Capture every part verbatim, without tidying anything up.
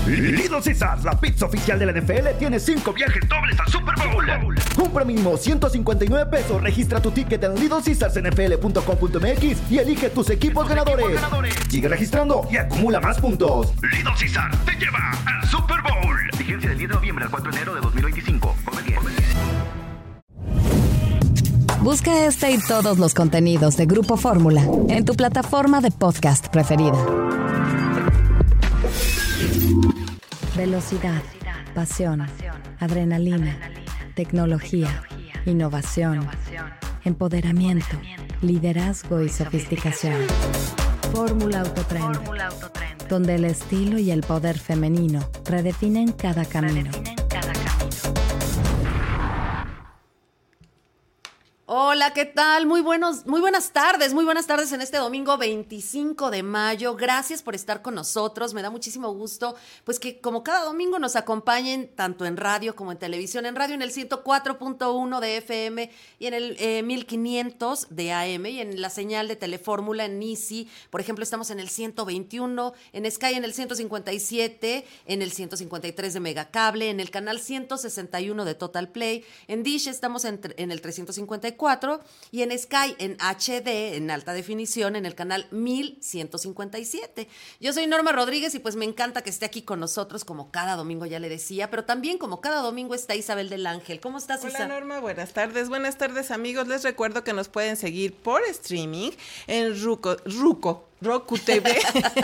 Little Caesars, la pizza oficial de la N F L, tiene cinco viajes dobles al Super Bowl. Compra mínimo ciento cincuenta y nueve pesos, registra tu ticket en little caesars n f l punto com punto m x y elige tus equipos ganadores. equipos ganadores. Sigue registrando y acumula más puntos. Little Caesars te lleva al Super Bowl. Vigencia del diez de noviembre al cuatro de enero de dos mil veinticinco. Come bien. Busca este y todos los contenidos de Grupo Fórmula en tu plataforma de podcast preferida. Velocidad, pasión, adrenalina, tecnología, innovación, empoderamiento, liderazgo y sofisticación. Fórmula Autotrend, donde el estilo y el poder femenino redefinen cada camino. Hola, ¿qué tal? Muy buenos, muy buenas tardes, muy buenas tardes en este domingo veinticinco de mayo. Gracias por estar con nosotros. Me da muchísimo gusto, pues que como cada domingo nos acompañen tanto en radio como en televisión. En radio en el ciento cuatro punto uno de F M y en el eh, mil quinientos de A M y en la señal de Telefórmula en Easy. Por ejemplo, estamos en el ciento veintiuno, en Sky en el ciento cincuenta y siete, en el ciento cincuenta y tres de Megacable, en el canal ciento sesenta y uno de Total Play. En Dish estamos en, en el trescientos cincuenta y cuatro y en Sky en H D, en alta definición, en el canal mil ciento cincuenta y siete. Yo soy Norma Rodríguez y pues me encanta que esté aquí con nosotros como cada domingo, ya le decía, pero también como cada domingo está Isabel del Ángel. ¿Cómo estás, Isa? Hola, Norma, buenas tardes. Buenas tardes, amigos. Les recuerdo que nos pueden seguir por streaming en Ruco, Ruco. Roku T V,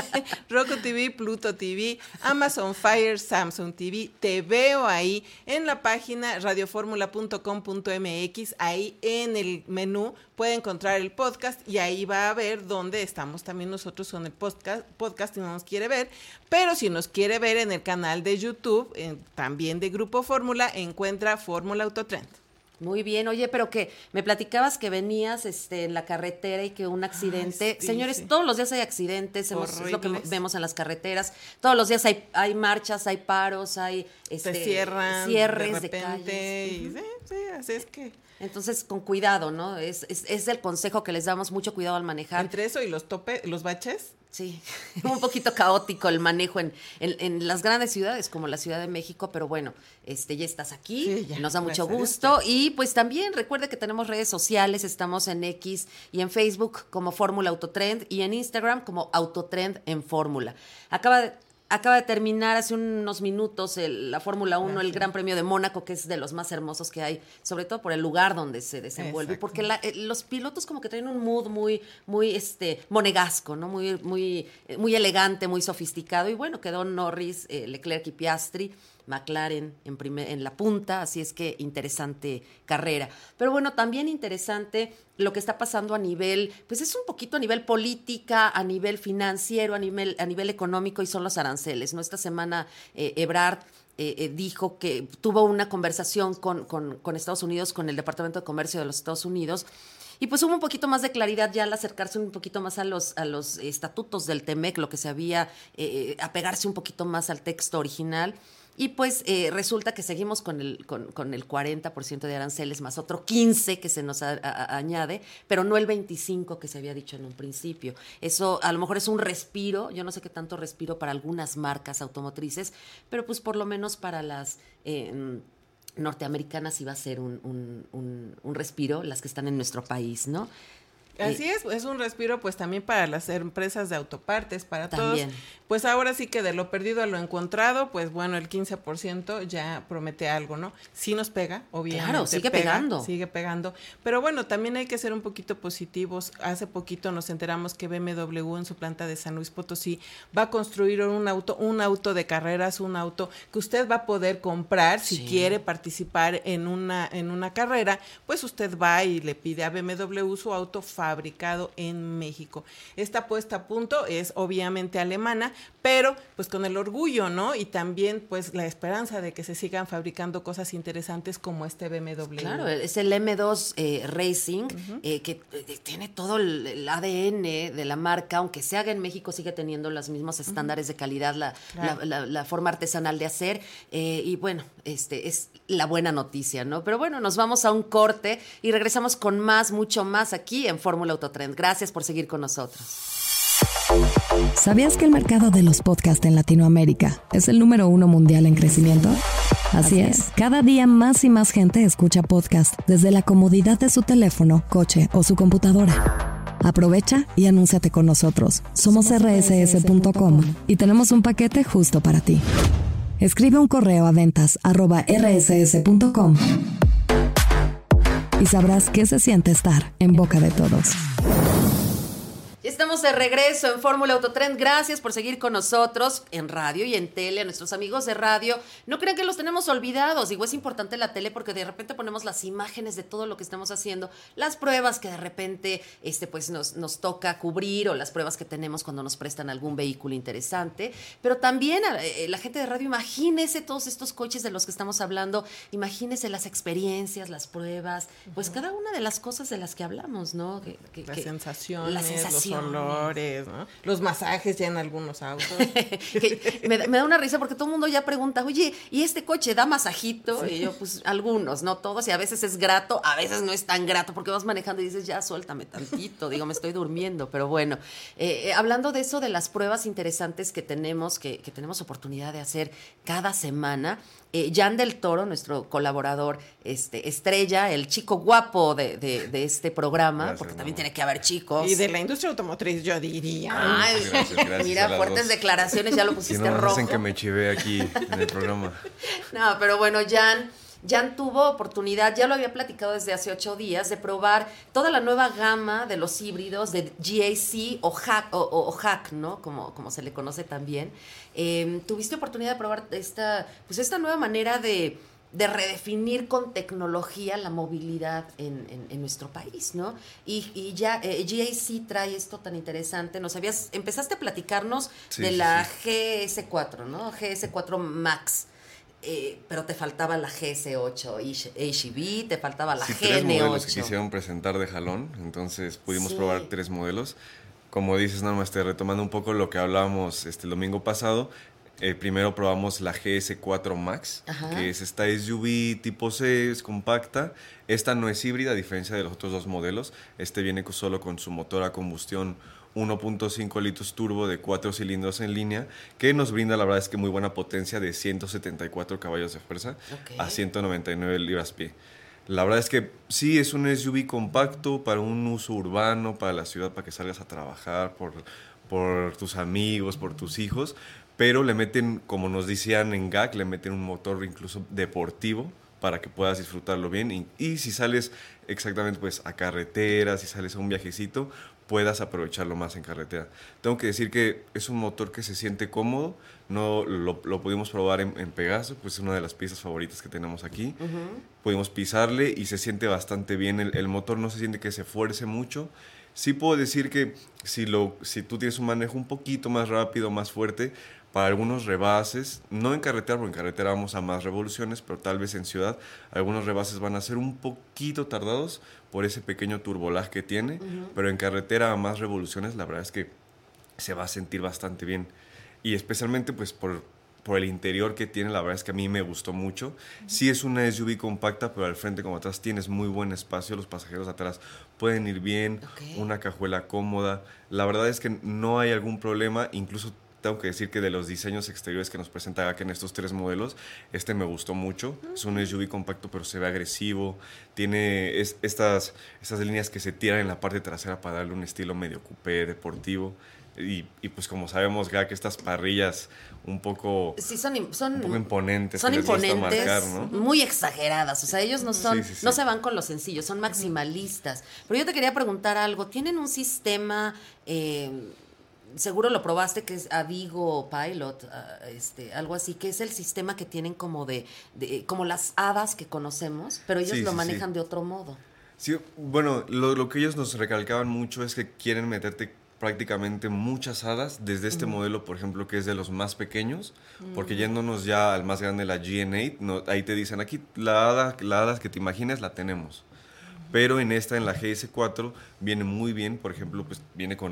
Roku T V, Pluto T V, Amazon Fire, Samsung T V. Te veo ahí en la página radioformula punto com punto m x. Ahí en el menú puede encontrar el podcast y ahí va a ver dónde estamos también nosotros con el podcast, podcast si no nos quiere ver. Pero si nos quiere ver en el canal de YouTube, eh, también de Grupo Fórmula, encuentra Fórmula Autotrend. Muy bien, oye, pero que me platicabas que venías este, en la carretera y que un accidente. Ay, sí, Señores, sí. Todos los días hay accidentes, hemos, es lo que vemos en las carreteras. Todos los días hay, hay marchas, hay paros, hay este, Se cierran cierres de, repente, de calles. Y, sí, sí, así es que... Entonces, con cuidado, ¿no? Es, es, es el consejo que les damos, mucho cuidado al manejar. Entre eso y los tope, los baches. Sí, un poquito caótico el manejo en, en, en las grandes ciudades como la Ciudad de México, pero bueno, este ya estás aquí, sí, ya, nos da mucho gusto. Y pues también recuerde que tenemos redes sociales, estamos en X y en Facebook como Fórmula Autotrend y en Instagram como Autotrend en Fórmula. Acaba de... Acaba de terminar hace unos minutos el, la Fórmula uno, el Gran Premio de Mónaco, que es de los más hermosos que hay, sobre todo por el lugar donde se desenvuelve. Exacto. Porque la, eh, los pilotos como que traen un mood muy, muy este, monegasco, ¿no? Muy, muy, muy elegante, muy sofisticado. Y bueno, quedó Norris, eh, Leclerc y Piastri, McLaren en, primer, en la punta, así es que interesante carrera. Pero bueno, también interesante lo que está pasando a nivel, pues es un poquito a nivel política, a nivel financiero, a nivel, a nivel económico, y son los aranceles, ¿no? Esta semana eh, Ebrard eh, eh, dijo que tuvo una conversación con, con, con Estados Unidos, con el Departamento de Comercio de los Estados Unidos, y pues hubo un poquito más de claridad ya al acercarse un poquito más a los, a los estatutos del T M E C, lo que se había, eh, apegarse un poquito más al texto original. Y pues eh, resulta que seguimos con el, con, con el cuarenta por ciento de aranceles más otro quince que se nos a, a, añade, pero no el veinticinco que se había dicho en un principio. Eso a lo mejor es un respiro, yo no sé qué tanto respiro para algunas marcas automotrices, pero pues por lo menos para las eh, norteamericanas sí va a ser un, un, un, un respiro, las que están en nuestro país, ¿no? Así es, es un respiro pues también para las empresas de autopartes, para también. Todos. Pues ahora sí que de lo perdido a lo encontrado, pues bueno, el quince por ciento ya promete algo, ¿no? Sí nos pega, obviamente. Claro, sigue pega, pegando. Sigue pegando, pero bueno, también hay que ser un poquito positivos. Hace poquito nos enteramos que B M W en su planta de San Luis Potosí va a construir un auto, un auto de carreras, un auto que usted va a poder comprar si sí. quiere participar en una, en una carrera, pues usted va y le pide a B M W su auto fabricado en México. Esta puesta a punto es obviamente alemana, pero pues con el orgullo, ¿no? Y también pues la esperanza de que se sigan fabricando cosas interesantes como este B M W. Claro, es el M dos eh, Racing, uh-huh. eh, que eh, tiene todo el, el A D N de la marca, aunque se haga en México, sigue teniendo los mismos estándares uh-huh. de calidad, la, claro. la, la, la forma artesanal de hacer, eh, y bueno, este es la buena noticia, ¿no? Pero bueno, nos vamos a un corte y regresamos con más, mucho más aquí en Fórmula Autotrend. Gracias por seguir con nosotros. ¿Sabías que el mercado de los podcasts en Latinoamérica es el número uno mundial en crecimiento? Así es, cada día más y más gente escucha podcast desde la comodidad de su teléfono, coche o su computadora. Aprovecha y anúnciate con nosotros. Somos erre ese ese punto com y tenemos un paquete justo para ti. Escribe un correo a ventas arroba erre ese ese punto com y sabrás qué se siente estar en boca de todos. Ya estamos de regreso en Fórmula Autotrend. Gracias por seguir con nosotros en radio y en tele, a nuestros amigos de radio. No crean que los tenemos olvidados. Digo, es importante la tele porque de repente ponemos las imágenes de todo lo que estamos haciendo, las pruebas que de repente este, pues nos, nos toca cubrir o las pruebas que tenemos cuando nos prestan algún vehículo interesante. Pero también eh, la gente de radio, imagínese todos estos coches de los que estamos hablando, imagínese las experiencias, las pruebas, pues uh-huh. cada una de las cosas de las que hablamos, ¿no? Que, que, las que, sensaciones, las sensaciones. Los olores, ¿no? Los masajes ya en algunos autos. me, me da una risa porque todo el mundo ya pregunta, oye, ¿y este coche da masajito? Sí. Y yo, pues, algunos, no todos, y a veces es grato, a veces no es tan grato, porque vas manejando y dices, ya, suéltame tantito, digo, me estoy durmiendo, pero bueno, eh, hablando de eso, de las pruebas interesantes que tenemos, que, que tenemos oportunidad de hacer cada semana, Eh, Jan del Toro, nuestro colaborador este, estrella, el chico guapo de, de, de este programa, gracias, porque también no. tiene que haber chicos. Y de la industria automotriz, yo diría. Ay, gracias, gracias mira, fuertes dos. declaraciones, ya lo pusiste si no, rojo. hacen que me chivé aquí en el programa. No, pero bueno, Jan... Jan tuvo oportunidad, ya lo había platicado desde hace ocho días, de probar toda la nueva gama de los híbridos de G A C o H A C, o, o, o H A C, ¿no? Como, como se le conoce también. Eh, tuviste oportunidad de probar esta, pues esta nueva manera de, de redefinir con tecnología la movilidad en, en, en nuestro país, ¿no? Y, y ya eh, G A C trae esto tan interesante. Nos habías, empezaste a platicarnos sí, de sí, la sí. G S cuatro, ¿no? G S cuatro Max. Eh, pero te faltaba la G S ocho H E V, te faltaba la sí, G N ocho. Tres modelos que quisieron presentar de jalón, entonces pudimos sí. probar tres modelos. Como dices, Norma, este, retomando un poco lo que hablábamos este, el domingo pasado, eh, primero probamos la G S cuatro Max, Ajá. que es esta S U V tipo C, es compacta. Esta no es híbrida, a diferencia de los otros dos modelos. Este viene solo con su motor a combustión uno punto cinco litros turbo de cuatro cilindros en línea, que nos brinda, la verdad es que muy buena potencia de ciento setenta y cuatro caballos de fuerza okay. a ciento noventa y nueve libras-pie. La verdad es que sí, es un S U V compacto para un uso urbano, para la ciudad, para que salgas a trabajar, por, por tus amigos, por tus hijos, pero le meten, como nos decían en G A C, le meten un motor incluso deportivo para que puedas disfrutarlo bien. Y, y si sales exactamente pues a carretera, si sales a un viajecito, puedas aprovecharlo más en carretera. Tengo que decir que es un motor que se siente cómodo, no lo, lo pudimos probar en, en Pegaso, pues es una de las piezas favoritas que tenemos aquí. Uh-huh. Pudimos pisarle y se siente bastante bien, el, el motor no se siente que se fuerce mucho. Sí puedo decir que si, lo, si tú tienes un manejo un poquito más rápido, más fuerte, para algunos rebases, no en carretera, porque en carretera vamos a más revoluciones, pero tal vez en ciudad, algunos rebases van a ser un poquito tardados por ese pequeño turbolag que tiene, uh-huh. pero en carretera a más revoluciones, la verdad es que se va a sentir bastante bien. Y especialmente pues por, por el interior que tiene, la verdad es que a mí me gustó mucho. Uh-huh. Sí es una S U V compacta, pero al frente como atrás tienes muy buen espacio, los pasajeros atrás pueden ir bien, okay. una cajuela cómoda. La verdad es que no hay algún problema, incluso tengo que decir que de los diseños exteriores que nos presenta G A C en estos tres modelos, este me gustó mucho. Es un S U V compacto, pero se ve agresivo. Tiene es, estas, estas líneas que se tiran en la parte trasera para darle un estilo medio coupé, deportivo. Y, y pues como sabemos, G A C, estas parrillas un poco, sí, son, son, un poco imponentes. Son imponentes, marcar, ¿no? muy exageradas. O sea, ellos no son, sí, sí, sí. no se van con lo sencillo, son maximalistas. Pero yo te quería preguntar algo. ¿Tienen un sistema... Eh, seguro lo probaste, que es Adigo Pilot, uh, este, algo así, que es el sistema que tienen como de, de como las hadas que conocemos, pero ellos sí, lo sí, manejan sí. de otro modo. Sí, bueno, lo, lo que ellos nos recalcaban mucho es que quieren meterte prácticamente muchas hadas desde este uh-huh. modelo, por ejemplo, que es de los más pequeños, uh-huh. porque yéndonos ya al más grande, la G N ocho, no, ahí te dicen, aquí la hada, la hada que te imagines la tenemos, uh-huh. pero en esta, en la G S cuatro, viene muy bien, por ejemplo, pues viene con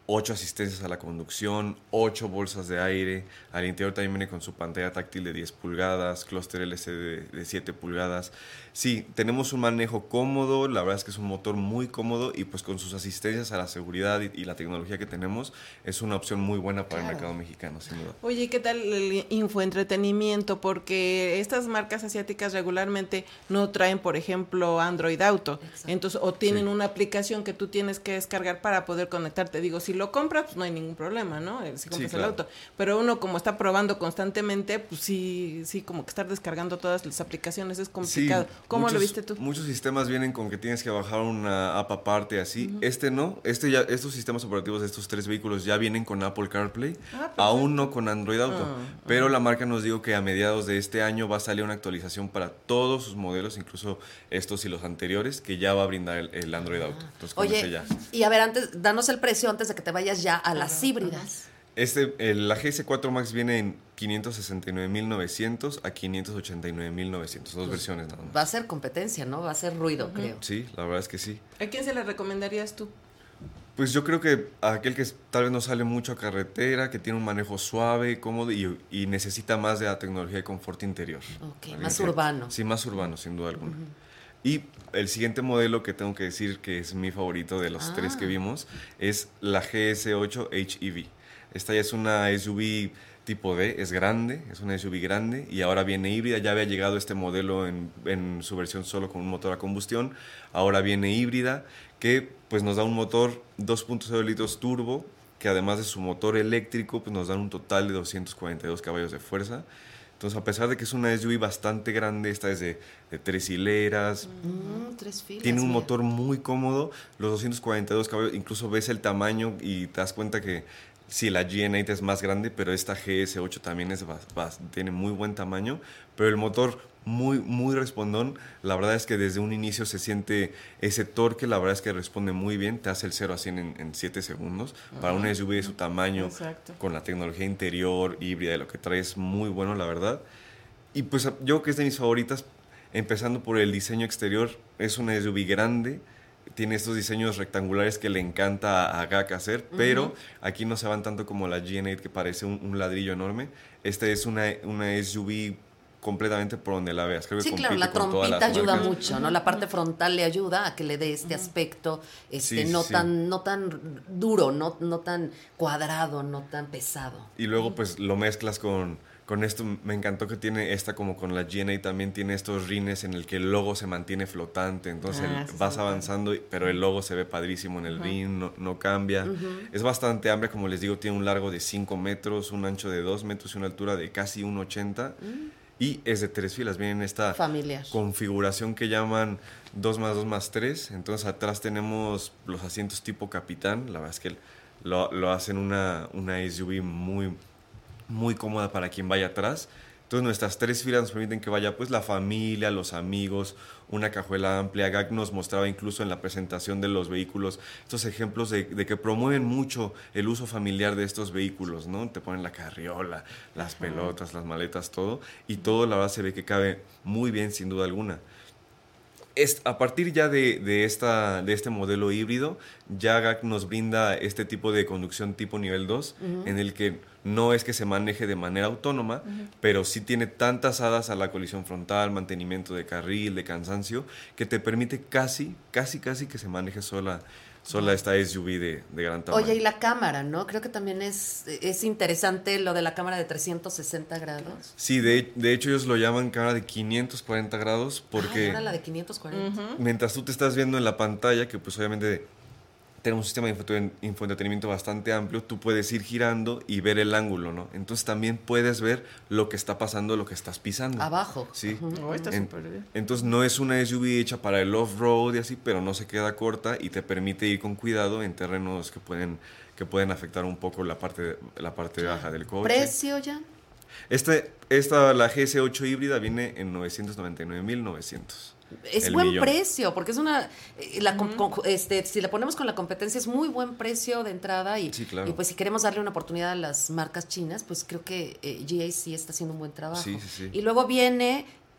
ocho asistencias a la conducción, ocho bolsas de aire. Al interior también viene con su pantalla táctil de diez pulgadas, clúster L C D de siete pulgadas. Sí, tenemos un manejo cómodo, la verdad es que es un motor muy cómodo y pues con sus asistencias a la seguridad y, y la tecnología que tenemos, es una opción muy buena para claro. el mercado mexicano, sin duda. Oye, ¿qué tal el infoentretenimiento? Porque estas marcas asiáticas regularmente no traen, por ejemplo, Android Auto. Exacto. Entonces, o tienen sí. una aplicación que tú tienes que descargar para poder conectarte. Digo, si lo compras, pues no hay ningún problema, ¿no? Si compras sí, claro. el auto. Pero uno como está probando constantemente, pues sí, sí, como que estar descargando todas las aplicaciones es complicado. Sí. ¿Cómo muchos, lo viste tú? Muchos sistemas vienen con que tienes que bajar una app aparte así. Uh-huh. Este no, este ya, estos sistemas operativos de estos tres vehículos ya vienen con Apple CarPlay, ah, aún no con Android Auto. Uh-huh. Pero la marca nos dijo que a mediados de este año va a salir una actualización para todos sus modelos, incluso estos y los anteriores, que ya va a brindar el, el Android uh-huh. Auto. Entonces, oye, ya. y a ver, antes, danos el precio antes de que te vayas ya a las uh-huh. híbridas. Este, el, la G S cuatro Max viene en quinientos sesenta y nueve mil novecientos a quinientos ochenta y nueve mil novecientos, dos pues versiones nada más. Va a ser competencia, ¿no? Va a ser ruido, uh-huh. creo. Sí, la verdad es que sí. ¿A quién se le recomendarías tú? Pues yo creo que a aquel que tal vez no sale mucho a carretera, que tiene un manejo suave, cómodo y, y necesita más de la tecnología de confort interior. Ok, más que, urbano. Sí, más urbano, sin duda alguna. Uh-huh. Y el siguiente modelo que tengo que decir que es mi favorito de los ah. tres que vimos es la G S ocho H E V. Esta ya es una S U V tipo D, es grande, es una S U V grande y ahora viene híbrida. Ya había llegado este modelo en, en su versión solo con un motor a combustión, ahora viene híbrida, que pues nos da un motor dos punto cero litros turbo, que además de su motor eléctrico, pues nos dan un total de doscientos cuarenta y dos caballos de fuerza. Entonces, a pesar de que es una S U V bastante grande, esta es de, de tres hileras, mm, tres filas, tiene un mira. motor muy cómodo, los doscientos cuarenta y dos caballos, incluso ves el tamaño y te das cuenta que sí, la G N ocho es más grande, pero esta G S ocho también es, va, va, tiene muy buen tamaño, pero el motor muy, muy respondón. La verdad es que desde un inicio se siente ese torque, la verdad es que responde muy bien, te hace el cero a cien en siete segundos. Uh-huh. Para una S U V de su tamaño, exacto, con la tecnología interior, híbrida, de lo que trae, es muy bueno, la verdad. Y pues yo creo que es de mis favoritas, empezando por el diseño exterior. Es una S U V grande, tiene estos diseños rectangulares que le encanta a G A C hacer, uh-huh, pero aquí no se van tanto como la G N ocho, que parece un, un ladrillo enorme. Esta es una, una S U V completamente por donde la veas. Creo que sí, claro, la trompita ayuda mucho, ¿no? La parte frontal le ayuda a que le dé este aspecto este, sí, no, sí. Tan, no tan duro, no, no tan cuadrado, no tan pesado. Y luego pues lo mezclas con, con esto. Me encantó que tiene esta, como con la G N ocho, también tiene estos rines en el que el logo se mantiene flotante. Entonces ah, el, vas avanzando, pero el logo se ve padrísimo en el uh-huh. rin, no, no cambia. Uh-huh. Es bastante amplia, como les digo, tiene un largo de cinco metros, un ancho de dos metros y una altura de casi uno ochenta. Uh-huh. Y es de tres filas, viene en esta familiar configuración que llaman dos más dos más tres. Entonces atrás tenemos los asientos tipo capitán. La verdad es que lo, lo hacen una, una S U V muy, muy cómoda para quien vaya atrás. Entonces nuestras tres filas nos permiten que vaya pues la familia, los amigos, una cajuela amplia. G A C nos mostraba incluso en la presentación de los vehículos estos ejemplos de, de que promueven mucho el uso familiar de estos vehículos, ¿no? Te ponen la carriola, las Ajá. pelotas, las maletas, todo. Y todo la verdad se ve que cabe muy bien, sin duda alguna. Es, a partir ya de, de, esta, de este modelo híbrido, ya G A C nos brinda este tipo de conducción tipo nivel dos, uh-huh. en el que no es que se maneje de manera autónoma, uh-huh. pero sí tiene tantas hadas a la colisión frontal, mantenimiento de carril, de cansancio, que te permite casi, casi, casi que se maneje sola, sola esta S U V de, de gran tamaño. Oye, y la cámara, ¿no? Creo que también es, es interesante lo de la cámara de trescientos sesenta grados. Sí, de, de hecho ellos lo llaman cámara de quinientos cuarenta grados porque... Ah, era la de quinientos cuarenta. Uh-huh. Mientras tú te estás viendo en la pantalla, que pues obviamente tenemos un sistema de infoentretenimiento bastante amplio, tú puedes ir girando y ver el ángulo, ¿no? Entonces también puedes ver lo que está pasando, lo que estás pisando. Abajo. Sí. Uh-huh. Oh, está en, súper bien. Entonces no es una S U V hecha para el off-road y así, pero no se queda corta y te permite ir con cuidado en terrenos que pueden, que pueden afectar un poco la parte, la parte baja del coche. ¿Precio ya? Este, esta, la G S ocho híbrida viene en novecientos noventa y nueve mil novecientos. Es buen millón. Precio, porque es una, la, uh-huh. con, este, si la ponemos con la competencia es muy buen precio de entrada y, sí, claro. y pues si queremos darle una oportunidad a las marcas chinas, pues creo que eh, G A C está haciendo un buen trabajo. Sí, sí, sí. Y luego viene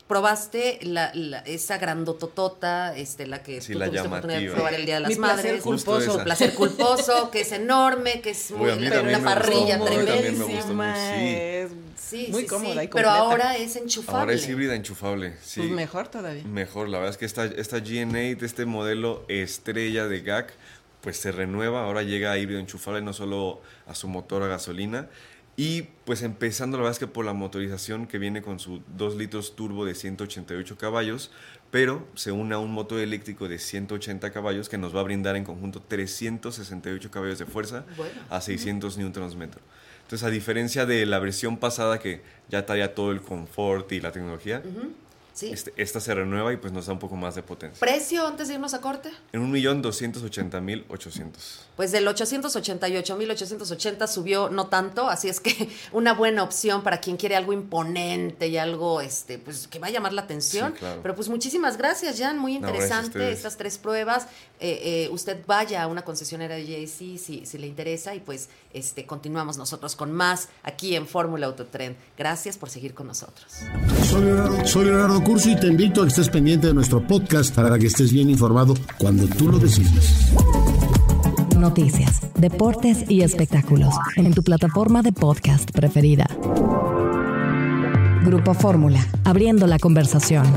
probaste la, la, esa grandototota, este, la que sí, tú la tuviste llamativa. oportunidad de probar el Día de las Mi Madres. placer culposo. Placer culposo, que es enorme, que es muy, Uy, pero una parrilla tremenda. tremenda. Me gustó mucho, sí. Es Sí, muy sí, cómoda sí, y pero completa. ahora es enchufable. Ahora es híbrida enchufable, sí. Pues mejor todavía. Mejor, la verdad es que esta, esta G N ocho, este modelo estrella de G A C, pues se renueva, ahora llega a híbrido enchufable, no solo a su motor a gasolina. Y pues empezando, la verdad es que por la motorización que viene con su dos litros turbo de ciento ochenta y ocho caballos, pero se une a un motor eléctrico de ciento ochenta caballos que nos va a brindar en conjunto trescientos sesenta y ocho caballos de fuerza bueno. a seiscientos newtons metro. Entonces, a diferencia de la versión pasada que ya traía todo el confort y la tecnología, Uh-huh. Sí. este, esta se renueva y pues nos da un poco más de potencia. ¿Precio antes de irnos a corte? En un millón doscientos ochenta mil ochocientos. Pues del ochocientos ochenta y ocho mil ochocientos ochenta subió no tanto, así es que una buena opción para quien quiere algo imponente y algo este pues que va a llamar la atención. Sí, claro. Pero pues muchísimas gracias, Jan, muy No, gracias a interesante ustedes. estas tres pruebas. Eh, eh, usted vaya a una concesionaria de J C si, si le interesa y pues este continuamos nosotros con más aquí en Fórmula Autotrend. Gracias por seguir con nosotros. Soy Leonardo, soy Leonardo Curso y te invito a que estés pendiente de nuestro podcast para que estés bien informado cuando tú lo decidas. Noticias, deportes y espectáculos en tu plataforma de podcast preferida. Grupo Fórmula, abriendo la conversación.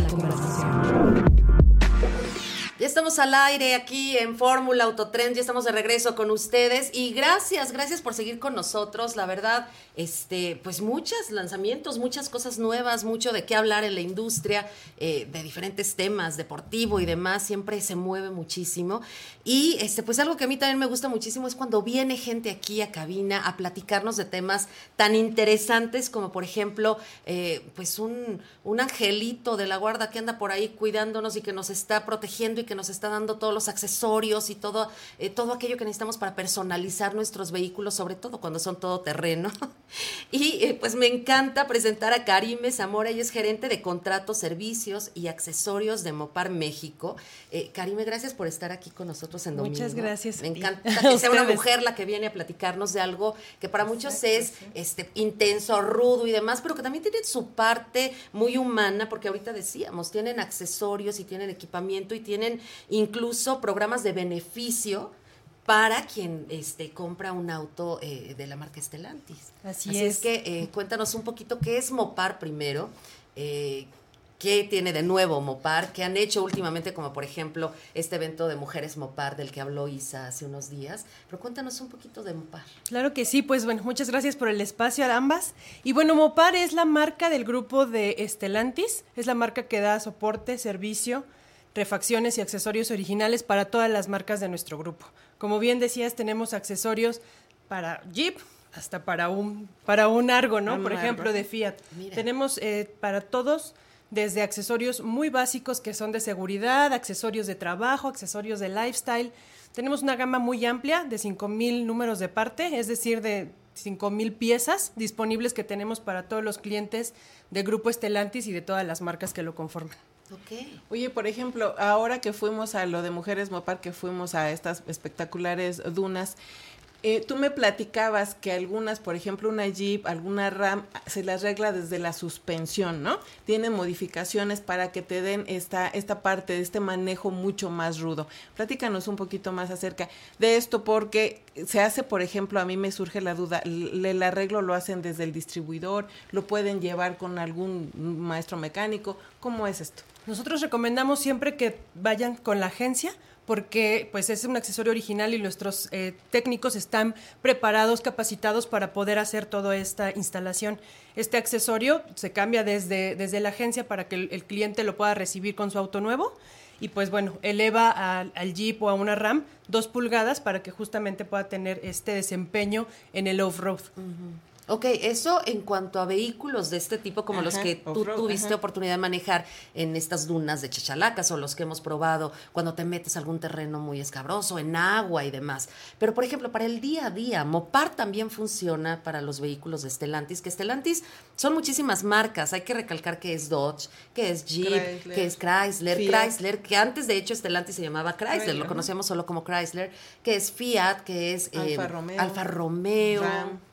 Ya estamos al aire aquí en Fórmula Autotrend, ya estamos de regreso con ustedes y gracias, gracias por seguir con nosotros, la verdad, este, pues muchos lanzamientos, muchas cosas nuevas, mucho de qué hablar en la industria, eh, de diferentes temas, deportivo y demás, siempre se mueve muchísimo y este, pues algo que a mí también me gusta muchísimo es cuando viene gente aquí a cabina a platicarnos de temas tan interesantes como por ejemplo, eh, pues un, un angelito de la guarda que anda por ahí cuidándonos y que nos está protegiendo y que nos está dando todos los accesorios y todo, eh, todo aquello que necesitamos para personalizar nuestros vehículos, sobre todo cuando son todoterreno. Y eh, pues me encanta presentar a Karime Zamora, ella es gerente de contratos, servicios y accesorios de Mopar México. Eh, Karime, gracias por estar aquí con nosotros en Domingo. Muchas gracias. Me encanta que sea una mujer la que viene a platicarnos de algo que para muchos Exacto, es sí. este, intenso, rudo y demás, pero que también tiene su parte muy humana, porque ahorita decíamos, tienen accesorios y tienen equipamiento y tienen incluso programas de beneficio para quien este, compra un auto eh, de la marca Stellantis. Así, Así es. es que eh, cuéntanos un poquito qué es Mopar primero, eh, qué tiene de nuevo Mopar, qué han hecho últimamente, como por ejemplo este evento de Mujeres Mopar del que habló Isa hace unos días, pero cuéntanos un poquito de Mopar. Claro que sí, pues bueno, muchas gracias por el espacio a ambas. Y bueno, Mopar es la marca del grupo de Stellantis, es la marca que da soporte, servicio, refacciones y accesorios originales para todas las marcas de nuestro grupo. Como bien decías, tenemos accesorios para Jeep, hasta para un, para un Argo, ¿no? Un Por ejemplo, Argo. de Fiat. Mira. Tenemos eh, para todos, desde accesorios muy básicos que son de seguridad, accesorios de trabajo, accesorios de lifestyle. Tenemos una gama muy amplia de cinco mil números de parte, es decir, de cinco mil piezas disponibles que tenemos para todos los clientes del grupo Stellantis y de todas las marcas que lo conforman. Okay. Oye, por ejemplo, ahora que fuimos a lo de Mujeres Mopar, que fuimos a estas espectaculares dunas, eh, tú me platicabas que algunas, por ejemplo, una Jeep, alguna Ram, se las arregla desde la suspensión, ¿no? Tienen modificaciones para que te den esta, esta parte de este manejo mucho más rudo. Platícanos un poquito más acerca de esto, porque se hace, por ejemplo, a mí me surge la duda, el arreglo lo hacen desde el distribuidor, lo pueden llevar con algún maestro mecánico, ¿cómo es esto? Nosotros recomendamos siempre que vayan con la agencia porque pues es un accesorio original y nuestros eh, técnicos están preparados, capacitados para poder hacer toda esta instalación. Este accesorio se cambia desde, desde la agencia para que el, el cliente lo pueda recibir con su auto nuevo y pues bueno, eleva al, al Jeep o a una Ram dos pulgadas para que justamente pueda tener este desempeño en el off-road. Uh-huh. Ok, eso en cuanto a vehículos de este tipo, como ajá, los que tú tuviste ajá. oportunidad de manejar en estas dunas de Chachalacas o los que hemos probado cuando te metes a algún terreno muy escabroso, en agua y demás. Pero, por ejemplo, para el día a día, Mopar también funciona para los vehículos de Stellantis, que Stellantis son muchísimas marcas. Hay que recalcar que es Dodge, que es Jeep, Chrysler, que es Chrysler, Fiat. Chrysler, que antes de hecho Stellantis se llamaba Chrysler, Chrysler. Lo conocemos solo como Chrysler, que es Fiat, que es Alfa eh, Romeo, Alfa Romeo Ram.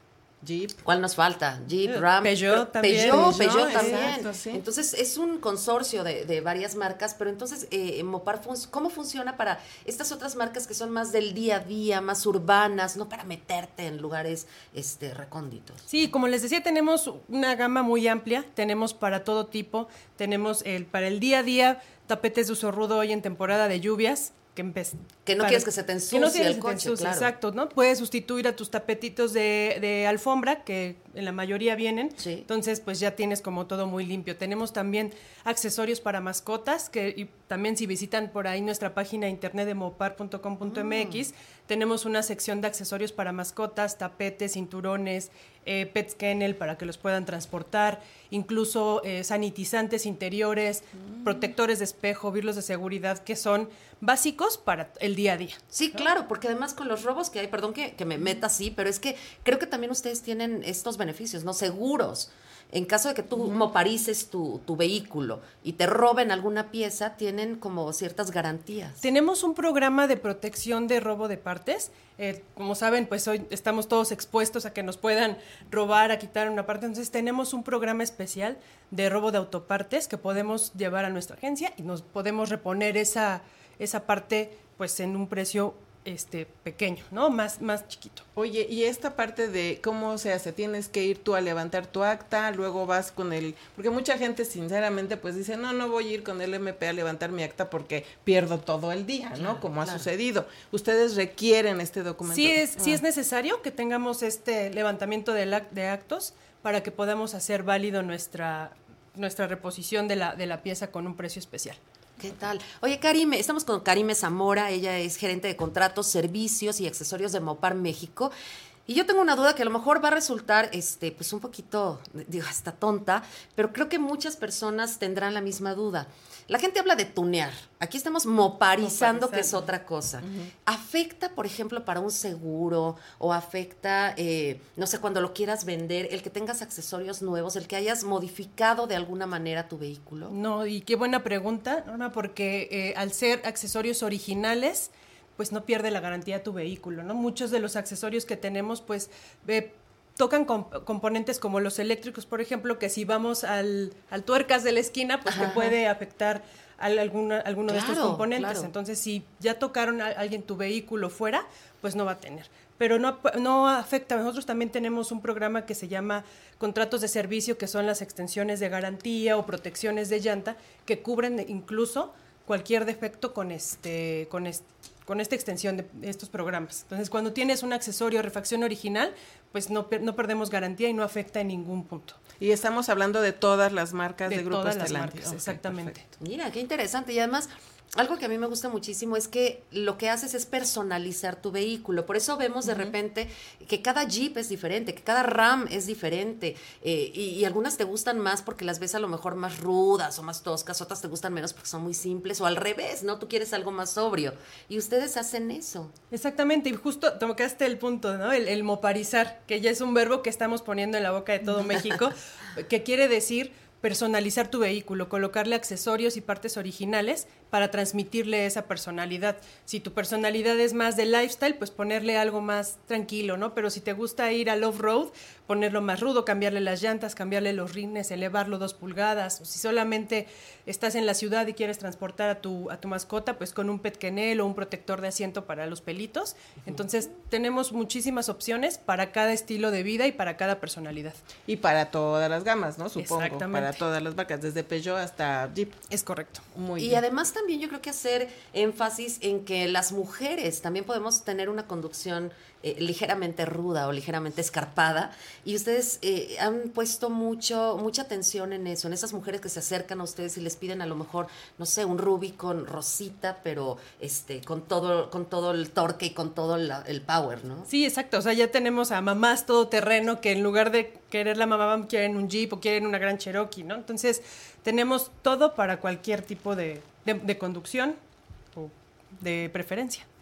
Jeep. ¿Cuál nos falta? Jeep, Ram. Peugeot también. Peugeot, Peugeot, Peugeot también. exacto, sí. Entonces, es un consorcio de, de varias marcas, pero entonces, eh, Mopar, fun- ¿cómo funciona para estas otras marcas que son más del día a día, más urbanas, no para meterte en lugares este, recónditos? Sí, como les decía, tenemos una gama muy amplia, tenemos para todo tipo, tenemos el para el día a día, tapetes de uso rudo hoy en temporada de lluvias, que, empe- Que no para- quieres que se te ensucie que no quieres el que te coche, ensucie, claro. exacto, ¿no? Puedes sustituir a tus tapetitos de, de alfombra, que en la mayoría vienen, Sí. entonces pues ya tienes como todo muy limpio. Tenemos también accesorios para mascotas, que y también si visitan por ahí nuestra página de internet de mopar punto com punto m x, tenemos una sección de accesorios para mascotas, tapetes, cinturones, eh, pet kennel para que los puedan transportar, incluso eh, sanitizantes interiores, protectores de espejo, birlos de seguridad, que son básicos para el día a día. Sí, claro, porque además con los robos que hay, perdón que, que me meta así, pero es que creo que también ustedes tienen estos beneficios, ¿no? Seguros. En caso de que tú moparices tu, tu vehículo y te roben alguna pieza, tienen como ciertas garantías. Tenemos un programa de protección de robo de partes. Eh, como saben, pues hoy estamos todos expuestos a que nos puedan robar, a quitar una parte. Entonces tenemos un programa especial de robo de autopartes que podemos llevar a nuestra agencia y nos podemos reponer esa, esa parte pues en un precio este pequeño, ¿no? Más, más chiquito. Oye, y esta parte de cómo se hace, tienes que ir tú a levantar tu acta, luego vas con el, porque mucha gente sinceramente pues dice, no, no voy a ir con el M P a levantar mi acta porque pierdo todo el día, ¿no? Claro, Como ha claro. sucedido. Ustedes requieren este documento. Sí es, sí Ah. es necesario que tengamos este levantamiento de, la- de actos para que podamos hacer válido nuestra, nuestra reposición de la, de la pieza con un precio especial. ¿Qué tal? Oye, Karime, estamos con Karime Zamora, ella es gerente de contratos, servicios y accesorios de Mopar México. Y yo tengo una duda que a lo mejor va a resultar este, pues un poquito, digo, hasta tonta, pero creo que muchas personas tendrán la misma duda. La gente habla de tunear. Aquí estamos moparizando, que es Moparizando. otra cosa. ¿Afecta, por ejemplo, para un seguro o afecta, eh, no sé, cuando lo quieras vender, el que tengas accesorios nuevos, el que hayas modificado de alguna manera tu vehículo? No, y qué buena pregunta, Norma, porque eh, al ser accesorios originales, pues no pierde la garantía tu vehículo, ¿no? Muchos de los accesorios que tenemos, pues, eh, tocan comp- componentes como los eléctricos, por ejemplo, que si vamos al, al tuercas de la esquina, pues Ajá. te puede afectar al- alguna, alguno de estos Claro, componentes. claro. Entonces, si ya tocaron a alguien tu vehículo fuera, pues no va a tener. Pero no, no afecta. Nosotros también tenemos un programa que se llama contratos de servicio, que son las extensiones de garantía o protecciones de llanta, que cubren incluso cualquier defecto con este, con este, con esta extensión de estos programas. Entonces, cuando tienes un accesorio refacción original, pues no, per- no perdemos garantía y no afecta en ningún punto. Y estamos hablando de todas las marcas de, De Grupo todas las Stellantis. marcas, Ok, exactamente. perfecto. Mira, qué interesante. Y además, algo que a mí me gusta muchísimo es que lo que haces es personalizar tu vehículo. Por eso vemos de repente que cada Jeep es diferente, que cada Ram es diferente. eh, y, y algunas te gustan más porque las ves a lo mejor más rudas o más toscas, otras te gustan menos porque son muy simples, o al revés, ¿no? Tú quieres algo más sobrio. Y ustedes hacen eso. Exactamente, y justo tocaste el punto, ¿no? El, el moparizar, que ya es un verbo que estamos poniendo en la boca de todo México, que quiere decir personalizar tu vehículo, colocarle accesorios y partes originales para transmitirle esa personalidad. Si tu personalidad es más de lifestyle, pues ponerle algo más tranquilo, ¿no? Pero si te gusta ir al off-road, ponerlo más rudo, cambiarle las llantas, cambiarle los rines, elevarlo dos pulgadas. O si solamente estás en la ciudad y quieres transportar a tu, a tu mascota, pues con un pet kennel o un protector de asiento para los pelitos. Entonces, tenemos muchísimas opciones para cada estilo de vida y para cada personalidad. Y para todas las gamas, ¿no? Supongo. Exactamente. Para todas las marcas, desde Peugeot hasta Jeep. Es correcto. Muy Y bien. además también yo creo que hacer énfasis en que las mujeres también podemos tener una conducción eh, ligeramente ruda o ligeramente escarpada, y ustedes eh, han puesto mucho mucha atención en eso, en esas mujeres que se acercan a ustedes y les piden a lo mejor, no sé, un Rubicon rosita, pero este con todo con todo el torque y con todo la- el power, ¿no? Sí, exacto. O sea, ya tenemos a mamás todoterreno que en lugar de querer la mamá quieren un Jeep o quieren una gran Cherokee, ¿no? Entonces, tenemos todo para cualquier tipo de, de, de conducción o de preferencia.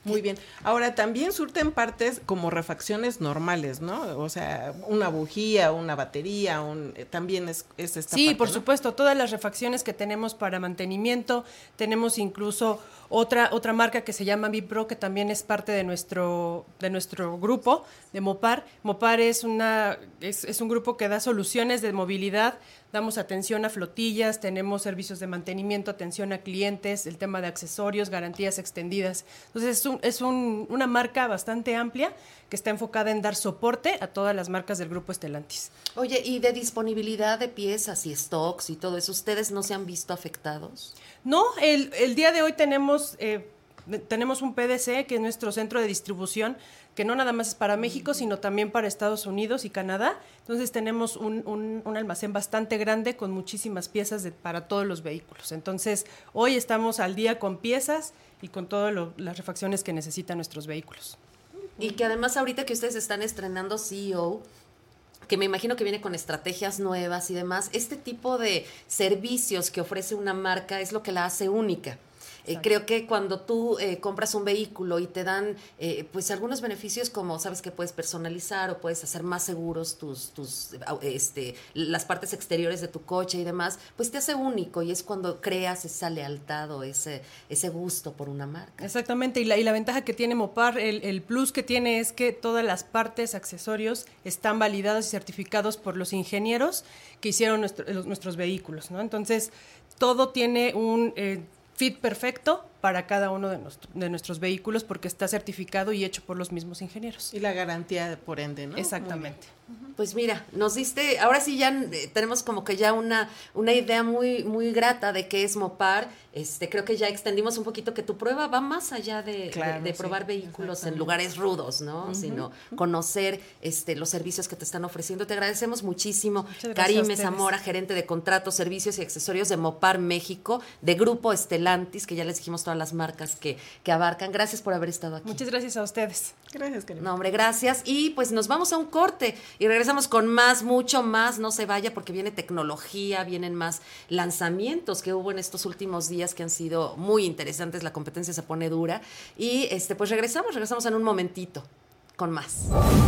Muy bien. Ahora, también surten partes como refacciones normales, ¿no? O sea, una bujía, una batería, un, eh, también es, es esta Sí, parte, por ¿no? supuesto, todas las refacciones que tenemos para mantenimiento, tenemos incluso otra otra marca que se llama Vipro, que también es parte de nuestro de nuestro grupo de Mopar. Mopar es una es, es un grupo que da soluciones de movilidad. Damos atención a flotillas, tenemos servicios de mantenimiento, atención a clientes, el tema de accesorios, garantías extendidas. Entonces es, un, es un, una marca bastante amplia que está enfocada en dar soporte a todas las marcas del grupo Stellantis. Oye, y de disponibilidad de piezas y stocks y todo eso, ¿ustedes no se han visto afectados? No, el, el día de hoy tenemos, eh, tenemos un P D C, que es nuestro centro de distribución, que no nada más es para México, sino también para Estados Unidos y Canadá. Entonces tenemos un, un, un almacén bastante grande con muchísimas piezas de, para todos los vehículos. Entonces hoy estamos al día con piezas y con todas las refacciones que necesitan nuestros vehículos. Y que además ahorita que ustedes están estrenando C E O, que me imagino que viene con estrategias nuevas y demás, este tipo de servicios que ofrece una marca es lo que la hace única. Eh, creo que cuando tú eh, compras un vehículo y te dan eh, pues algunos beneficios, como sabes que puedes personalizar o puedes hacer más seguros tus tus este las partes exteriores de tu coche y demás, pues te hace único, y es cuando creas esa lealtad o ese ese gusto por una marca. Exactamente, y la, y la ventaja que tiene Mopar, el, el plus que tiene es que todas las partes, accesorios están validados y certificados por los ingenieros que hicieron nuestro, los, nuestros vehículos, ¿no? Entonces todo tiene un eh, fit perfecto para cada uno de, nuestro, de nuestros vehículos, porque está certificado y hecho por los mismos ingenieros. Y la garantía por ende, ¿no? Exactamente. Pues mira, nos diste, ahora sí ya eh, tenemos como que ya una, una idea muy, muy grata de qué es Mopar. Este, creo que ya extendimos un poquito que tu prueba va más allá de, Claro, de, de sí, probar vehículos en lugares rudos, ¿no? Uh-huh. Sino conocer este, los servicios que te están ofreciendo. Te agradecemos muchísimo. Karime Zamora, gerente de contratos, servicios y accesorios de Mopar México, de Grupo Stellantis, que ya les dijimos todas las marcas que, que abarcan. Gracias por haber estado aquí. Muchas gracias a ustedes. Gracias, Karime. No, hombre, gracias. Y pues nos vamos a un corte y regresamos con más, mucho más. No se vaya, porque viene tecnología, vienen más lanzamientos que hubo en estos últimos días que han sido muy interesantes. La competencia se pone dura. Y este, pues regresamos, regresamos en un momentito con más.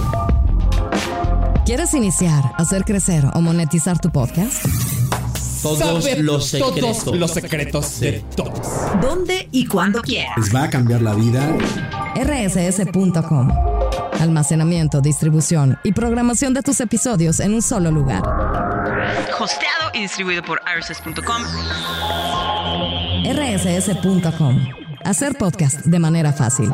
¿Quieres iniciar, hacer crecer o monetizar tu podcast? Todos Saber los secretos. Todos los secretos de todos. ¿Dónde y cuándo quieras? ¿Les va a cambiar la vida? R S S punto com. Almacenamiento, distribución y programación de tus episodios en un solo lugar. Hosteado y distribuido por R S S punto com. R S S punto com. Hacer podcast de manera fácil.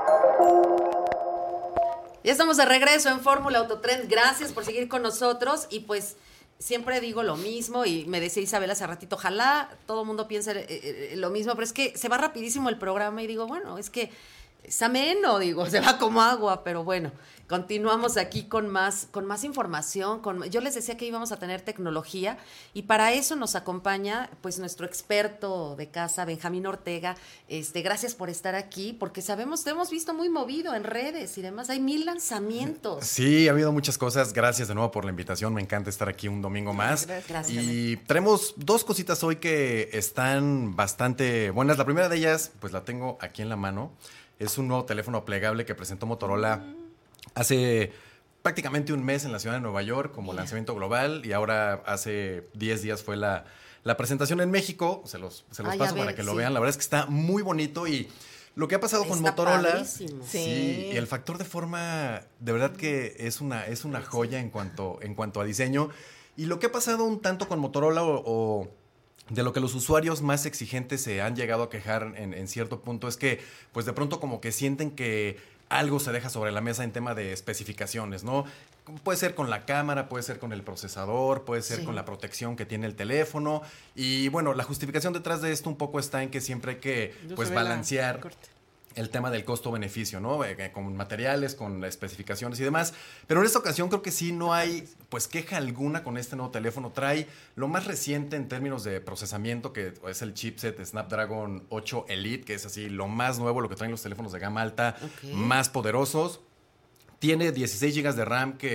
Ya estamos de regreso en Fórmula Autotrend. Gracias por seguir con nosotros. Y pues siempre digo lo mismo, y me decía Isabel hace ratito, ojalá todo el mundo piense eh, eh, lo mismo, pero es que se va rapidísimo el programa y digo, bueno, es que es ameno, digo, se va como agua, pero bueno, continuamos aquí con más, con más información. Con, yo les decía que íbamos a tener tecnología, y para eso nos acompaña pues nuestro experto de casa, Benjamín Ortega. Este, gracias por estar aquí, porque sabemos, te hemos visto muy movido en redes y demás, hay mil lanzamientos. Sí, ha habido muchas cosas. Gracias de nuevo por la invitación, me encanta estar aquí un domingo más. Gracias. Y tenemos dos cositas hoy que están bastante buenas. La primera de ellas, pues la tengo aquí en la mano. Es un nuevo teléfono plegable que presentó Motorola hace prácticamente un mes en la ciudad de Nueva York como Mira. lanzamiento global, y ahora hace diez días fue la, la presentación en México. Se los, se los Ay, paso ver, para que sí. lo vean. La verdad es que está muy bonito, y lo que ha pasado con Está Motorola, padrísimo. sí, Sí. y el factor de forma, de verdad que es una, es una joya en cuanto, en cuanto a diseño. Y lo que ha pasado un tanto con Motorola, o, o de lo que los usuarios más exigentes se han llegado a quejar en, en cierto punto, es que pues de pronto como que sienten que algo se deja sobre la mesa en tema de especificaciones, ¿no? Puede ser con la cámara, puede ser con el procesador, puede ser Sí. con la protección que tiene el teléfono. Y bueno, la justificación detrás de esto un poco está en que siempre hay que Yo pues se ve la- balancear el corte. el tema del costo-beneficio, ¿no? Eh, con materiales, con especificaciones y demás. Pero en esta ocasión creo que sí no hay pues queja alguna con este nuevo teléfono. Trae lo más reciente en términos de procesamiento, que es el chipset Snapdragon ocho Elite, que es así lo más nuevo, lo que traen los teléfonos de gama alta, Ok. más poderosos. Tiene dieciséis gigas de RAM, que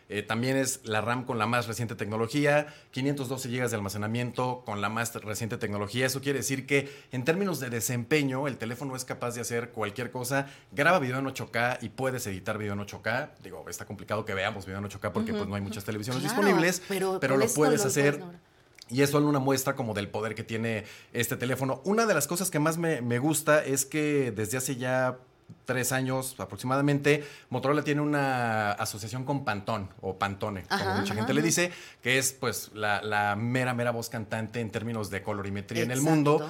Eh, también es la RAM con la más reciente tecnología, quinientos doce gigas de almacenamiento con la más reciente tecnología. Eso quiere decir que en términos de desempeño, el teléfono es capaz de hacer cualquier cosa. Graba video en ocho K y puedes editar video en ocho K. Digo, está complicado que veamos video en ocho K porque uh-huh. pues no hay muchas televisiones claro, disponibles, pero, pero lo puedes hacer. Puedes, no. Y es solo una muestra como del poder que tiene este teléfono. Una de las cosas que más me, me gusta es que desde hace ya tres años aproximadamente, Motorola tiene una asociación con Pantone, o Pantone, ajá, como mucha ajá. gente le dice, que es pues la, la mera, mera voz cantante en términos de colorimetría Exacto. en el mundo.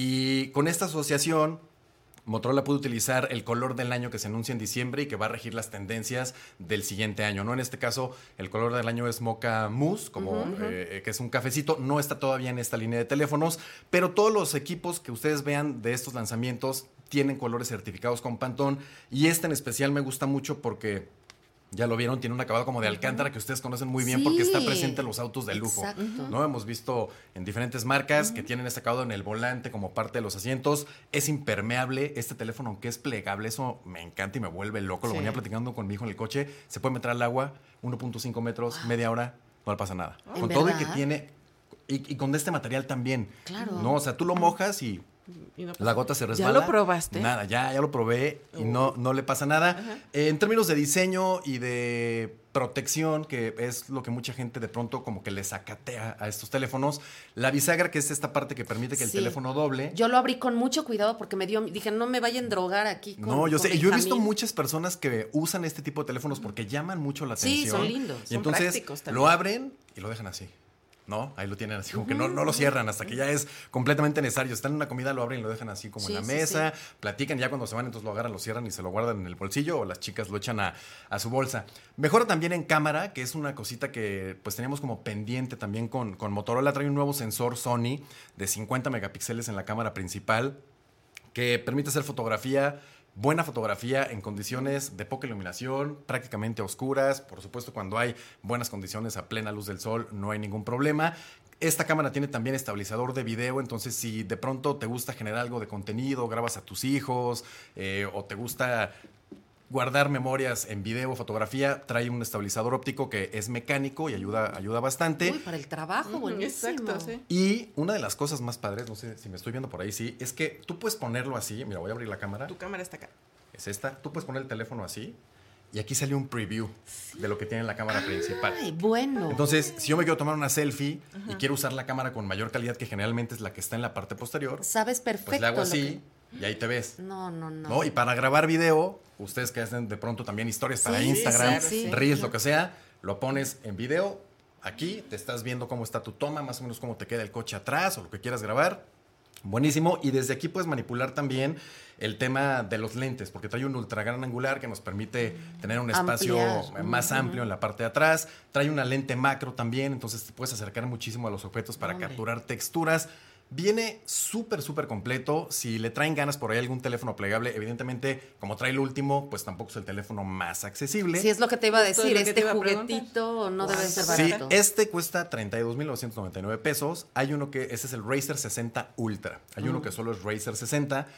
Y con esta asociación, Motorola puede utilizar el color del año que se anuncia en diciembre y que va a regir las tendencias del siguiente año, ¿no? En este caso, el color del año es Mocha Mousse, como, uh-huh. eh, que es un cafecito. No está todavía en esta línea de teléfonos, pero todos los equipos que ustedes vean de estos lanzamientos tienen colores certificados con Pantone. Y este en especial me gusta mucho porque... Ya lo vieron, tiene un acabado como de alcántara que ustedes conocen muy bien sí, porque está presente en los autos de lujo. Exacto. ¿No? Hemos visto en diferentes marcas uh-huh. que tienen este acabado en el volante como parte de los asientos. Es impermeable. Este teléfono, aunque es plegable, eso me encanta y me vuelve loco. Sí. Lo venía platicando con mi hijo en el coche. Se puede meter al agua, uno punto cinco metros, wow. media hora, no le pasa nada. Con todo verdad? y que tiene... Y, y con este material también. Claro. ¿No? O sea, tú lo mojas y... No la gota se resbala. ¿Ya lo probaste? Nada, ya, ya lo probé y uh. no, no le pasa nada. Eh, en términos de diseño y de protección, que es lo que mucha gente de pronto como que le sacatea a estos teléfonos, la bisagra, que es esta parte que permite que el sí. teléfono doble. Yo lo abrí con mucho cuidado porque me dio, dije, no me vayan a drogar aquí con, No, yo con sé, yo he visto muchas personas que usan este tipo de teléfonos porque llaman mucho la atención. Sí, son lindos. Y son entonces prácticos también. Lo abren y lo dejan así. ¿No? Ahí lo tienen así, como uh-huh. que no, no lo cierran hasta que ya es completamente necesario. Están en una comida, lo abren y lo dejan así como sí, en la mesa, sí, sí. platican, ya cuando se van entonces lo agarran, lo cierran y se lo guardan en el bolsillo o las chicas lo echan a, a su bolsa. Mejora también en cámara, que es una cosita que pues teníamos como pendiente también con, con Motorola. Trae un nuevo sensor Sony de cincuenta megapíxeles en la cámara principal que permite hacer fotografía Buena fotografía en condiciones de poca iluminación, prácticamente oscuras. Por supuesto, cuando hay buenas condiciones a plena luz del sol, no hay ningún problema. Esta cámara tiene también estabilizador de video, entonces si de pronto te gusta generar algo de contenido, grabas a tus hijos eh, o te gusta guardar memorias en video o fotografía, trae un estabilizador óptico que es mecánico y ayuda, ayuda bastante. Uy, para el trabajo, buenísimo. Exacto, sí. Y una de las cosas más padres, no sé si me estoy viendo por ahí, sí, es que tú puedes ponerlo así. Mira, voy a abrir la cámara. Tu cámara está acá. Es esta. Tú puedes poner el teléfono así y aquí sale un preview sí. de lo que tiene la cámara Ay, principal. Bueno. Entonces, si yo me quiero tomar una selfie Ajá. y quiero usar la cámara con mayor calidad, que generalmente es la que está en la parte posterior, sabes perfecto. Pues le hago así que... y ahí te ves. No, no, no. ¿No? Y para grabar video, ustedes que hacen de pronto también historias para sí, Instagram, sí, sí. Reels, lo que sea, lo pones en video. Aquí te estás viendo cómo está tu toma, más o menos cómo te queda el coche atrás o lo que quieras grabar. Buenísimo. Y desde aquí puedes manipular también el tema de los lentes, porque trae un ultra gran angular que nos permite tener un espacio Ampliar. más uh-huh. amplio en la parte de atrás. Trae una lente macro también, entonces te puedes acercar muchísimo a los objetos para Hombre. capturar texturas. Viene súper, súper completo. Si le traen ganas por ahí algún teléfono plegable, evidentemente, como trae el último, pues tampoco es el teléfono más accesible. Sí, es lo que te iba a decir. Este juguetito no debe ser barato. Sí, este cuesta treinta y dos mil novecientos noventa y nueve pesos. Hay uno que, ese es el Razer sesenta Ultra. Hay mm. uno que solo es Razer sesenta,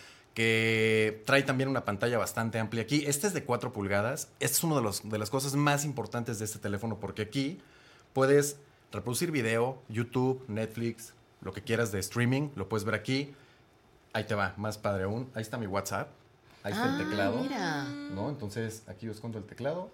que trae también una pantalla bastante amplia aquí. Este es de cuatro pulgadas. Este es una de, los, de las cosas más importantes de este teléfono, porque aquí puedes reproducir video, YouTube, Netflix, lo que quieras de streaming, lo puedes ver aquí. Ahí te va, más padre aún. Ahí está mi WhatsApp. Ahí está ah, el teclado. Mira. ¿No? Entonces, aquí yo escondo el teclado.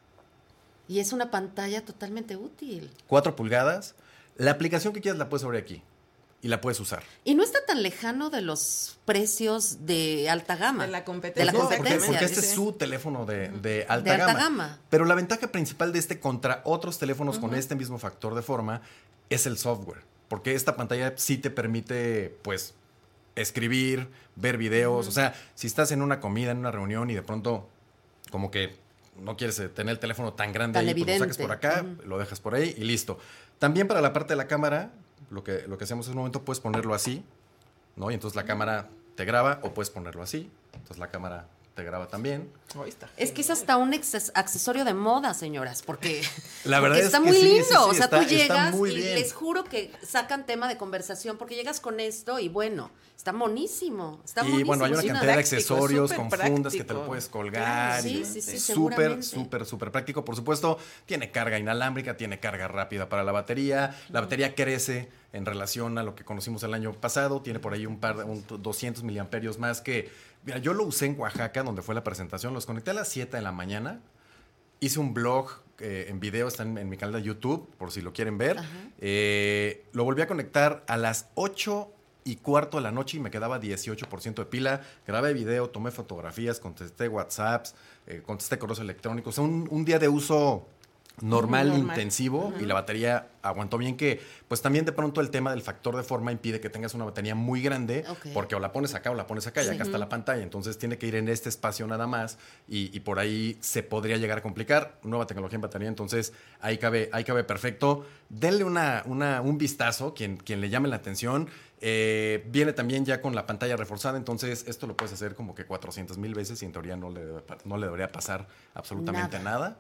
Y es una pantalla totalmente útil. Cuatro pulgadas. La aplicación que quieras la puedes abrir aquí. Y la puedes usar. Y no está tan lejano de los precios de alta gama. De la competencia. De la no, competencia. Porque, porque este es su teléfono de, de, alta, de alta gama. gama. Pero la ventaja principal de este contra otros teléfonos uh-huh. con este mismo factor de forma es el software. Porque esta pantalla sí te permite, pues, escribir, ver videos. Uh-huh. O sea, si estás en una comida, en una reunión y de pronto como que no quieres tener el teléfono tan grande tan ahí, evidente. Pues lo sacas por acá, uh-huh. lo dejas por ahí y listo. También para la parte de la cámara, lo que, lo que hacemos en un momento, puedes ponerlo así, ¿no? Y entonces la cámara te graba, o puedes ponerlo así, entonces la cámara te graba también. Oh, está es que es hasta un ex- accesorio de moda, señoras, porque, la verdad porque está es que muy sí, lindo. sí, sí, o sea, está, tú llegas y bien. les juro que sacan tema de conversación porque llegas con esto y bueno, está monísimo. Está y monísimo. bueno, hay una sí, cantidad de práctico, accesorios súper con fundas que te práctico. lo puedes colgar. Claro, y sí, sí, sí, es seguramente. súper, súper, súper práctico. Por supuesto, tiene carga inalámbrica, tiene carga rápida para la batería. La batería crece en relación a lo que conocimos el año pasado. Tiene por ahí un par, un doscientos miliamperios más que... Mira, yo lo usé en Oaxaca, donde fue la presentación. Los conecté a las siete de la mañana. Hice un blog eh, en video, está en, en mi canal de YouTube, por si lo quieren ver. Eh, lo volví a conectar a las ocho y cuarto de la noche y me quedaba dieciocho por ciento de pila. Grabé video, tomé fotografías, contesté WhatsApps, eh, contesté correos electrónicos. O sea, un, un día de uso normal, Normal. intensivo, uh-huh. y la batería aguantó bien, que pues también de pronto el tema del factor de forma impide que tengas una batería muy grande, okay. porque o la pones acá o la pones acá, y sí. acá está la pantalla, entonces tiene que ir en este espacio nada más, y, y por ahí se podría llegar a complicar. Nueva tecnología en batería, entonces ahí cabe, ahí cabe perfecto. Denle una, una, un vistazo, quien, quien le llame la atención. Eh, viene también ya con la pantalla reforzada, entonces esto lo puedes hacer como que cuatrocientas mil veces y en teoría no le, no le debería pasar absolutamente nada. nada.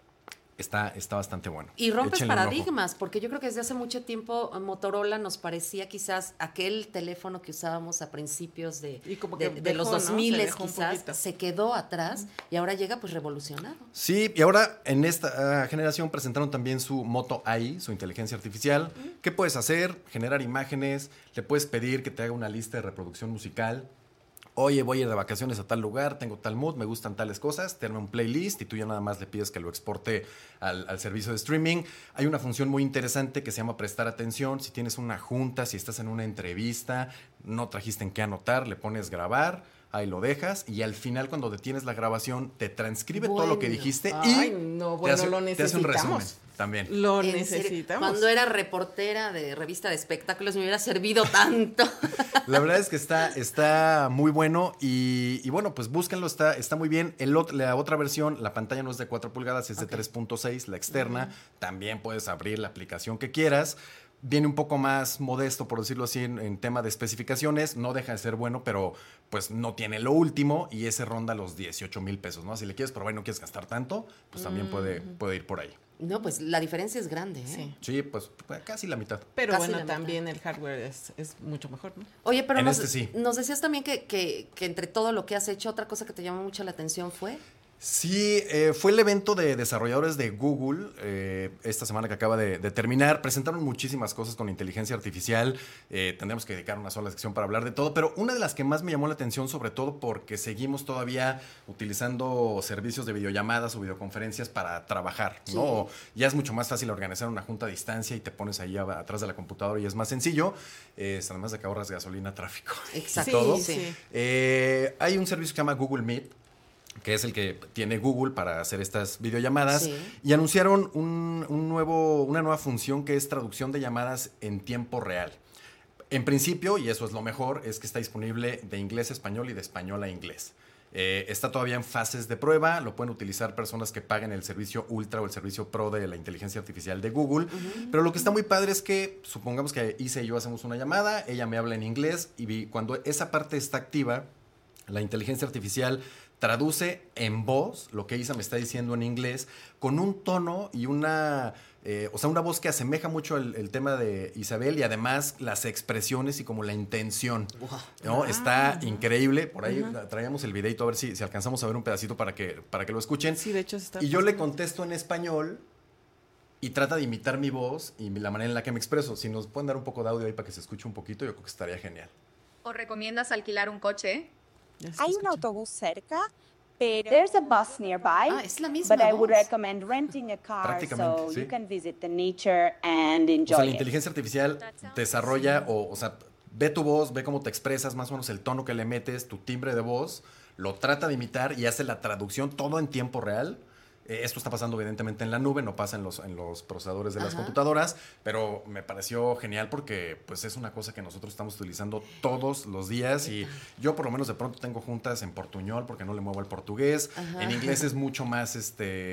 Está, está bastante bueno. Y rompes Échenle un ojo. paradigmas, porque yo creo que desde hace mucho tiempo Motorola nos parecía quizás aquel teléfono que usábamos a principios de, Y como que de, de dejó, los ¿no? dos mil, Se dejó un quizás, poquito. se quedó atrás uh-huh. y ahora llega pues revolucionado. Sí, y ahora en esta uh, generación presentaron también su Moto A I, su inteligencia artificial. Uh-huh. ¿Qué puedes hacer? Generar imágenes, le puedes pedir que te haga una lista de reproducción musical. Oye, voy a ir de vacaciones a tal lugar, tengo tal mood, me gustan tales cosas, te arma un playlist y tú ya nada más le pides que lo exporte al, al servicio de streaming. Hay una función muy interesante que se llama prestar atención. Si tienes una junta, si estás en una entrevista, no trajiste en qué anotar, le pones grabar, ahí lo dejas y al final cuando detienes la grabación te transcribe bueno. todo lo que dijiste Ay, y no, bueno, te, hace, lo te hace un resumen necesitamos. también. Lo En necesitamos. serio, cuando era reportera de revista de espectáculos me hubiera servido tanto. La verdad es que está, está muy bueno y, y bueno, pues búsquenlo, está, está muy bien. El, la otra versión, la pantalla no es de cuatro pulgadas, es okay. de tres punto seis, la externa. Uh-huh. También puedes abrir la aplicación que quieras. Viene un poco más modesto, por decirlo así, en, en tema de especificaciones. No deja de ser bueno, pero pues no tiene lo último y ese ronda los dieciocho mil pesos, ¿no? Si le quieres probar y no quieres gastar tanto, pues también uh-huh. puede, puede ir por ahí. No, pues la diferencia es grande, ¿eh? Sí, sí pues casi la mitad. Pero casi bueno, también el hardware es, es mucho mejor, ¿no? Oye, pero en nos, este sí. nos decías también que, que, que entre todo lo que has hecho, otra cosa que te llamó mucho la atención fue... Sí, eh, fue el evento de desarrolladores de Google eh, esta semana que acaba de, de terminar. Presentaron muchísimas cosas con inteligencia artificial. Eh, tendremos que dedicar una sola sección para hablar de todo, pero una de las que más me llamó la atención, sobre todo porque seguimos todavía utilizando servicios de videollamadas o videoconferencias para trabajar, sí. ¿no? Ya es mucho más fácil organizar una junta a distancia y te pones ahí a, atrás de la computadora y es más sencillo. Eh, además de que ahorras gasolina, tráfico Exacto. y todo. Sí, sí. Eh, hay un servicio que se llama Google Meet, que es el que tiene Google para hacer estas videollamadas, sí. y anunciaron un, un nuevo, una nueva función que es traducción de llamadas en tiempo real. En principio, y eso es lo mejor, es que está disponible de inglés a español y de español a inglés. Eh, está todavía en fases de prueba, lo pueden utilizar personas que paguen el servicio Ultra o el servicio Pro de la inteligencia artificial de Google, uh-huh. pero lo que está muy padre es que, supongamos que Isa y yo hacemos una llamada, ella me habla en inglés, y cuando esa parte está activa, la inteligencia artificial traduce en voz lo que Isa me está diciendo en inglés con un tono y una, eh, o sea, una voz que asemeja mucho el, el tema de Isabel y además las expresiones y como la intención, wow. ¿no? Ah. Está increíble. Por ahí uh-huh. traíamos el videito a ver si, si alcanzamos a ver un pedacito para que, para que lo escuchen. Sí, de hecho está. Y yo le contesto en español y trata de imitar mi voz y la manera en la que me expreso. Si nos pueden dar un poco de audio ahí para que se escuche un poquito, yo creo que estaría genial. ¿O recomiendas alquilar un coche? Hay un autobús cerca, pero there's a bus nearby. Ah, es la misma but I voz. would recommend renting a car so sí. you can visit the nature and enjoy o sea, la it. inteligencia artificial desarrolla o, o sea, ve tu voz, ve cómo te expresas, más o menos el tono que le metes, tu timbre de voz, lo trata de imitar y hace la traducción todo en tiempo real. Eh, esto está pasando evidentemente en la nube, no pasa en los, en los procesadores de Ajá. las computadoras, pero me pareció genial porque pues es una cosa que nosotros estamos utilizando todos los días y yo por lo menos de pronto tengo juntas en portuñol porque no le muevo al portugués. Ajá. En inglés es mucho más este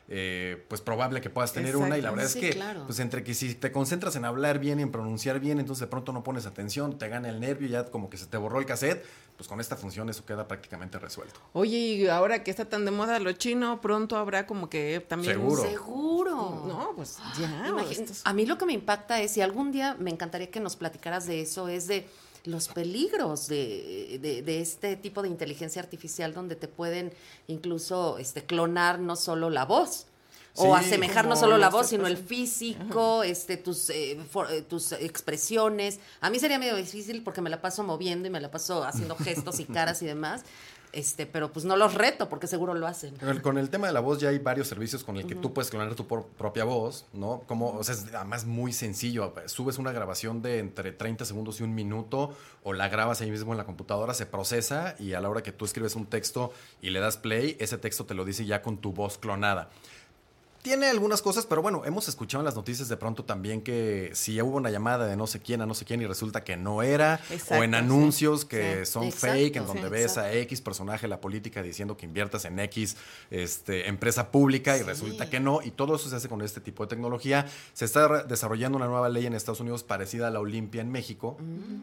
eh, pues probable que puedas tener Exacto. una. Y la verdad Sí, es que, claro. pues entre que si te concentras en hablar bien y en pronunciar bien, entonces de pronto no pones atención, te gana el nervio, ya como que se te borró el cassette, pues con esta función eso queda prácticamente resuelto. Oye, y ahora que está tan de moda lo chino, pronto habrá como que también... Seguro. Seguro. No, pues ya. Imagín- estos- A mí lo que me impacta es, y algún día me encantaría que nos platicaras de eso, es de los peligros de, de, de este tipo de inteligencia artificial donde te pueden incluso este, clonar no solo la voz. O Sí, asemejar no como solo la nuestra voz, sino el cosa. físico, este, tus, eh, for- eh, tus expresiones. A mí sería medio difícil porque me la paso moviendo y me la paso haciendo gestos y caras y demás. Este, pero pues no los reto porque seguro lo hacen. Con el, con el tema de la voz ya hay varios servicios con el que tú puedes clonar tu por- propia voz, ¿no? Como, o sea, es además muy sencillo. Subes una grabación de entre treinta segundos y un minuto o la grabas ahí mismo en la computadora, se procesa y a la hora que tú escribes un texto y le das play, ese texto te lo dice ya con tu voz clonada. Tiene algunas cosas, pero bueno, hemos escuchado en las noticias de pronto también que si hubo una llamada de no sé quién a no sé quién y resulta que no era, Exacto, o en sí. anuncios que Sí. son Exacto, fake, en donde sí, ves exacto. a X personaje de la política diciendo que inviertas en X este, empresa pública y Sí. resulta que no, y todo eso se hace con este tipo de tecnología. Se está re- desarrollando una nueva ley en Estados Unidos parecida a la Olimpia en México,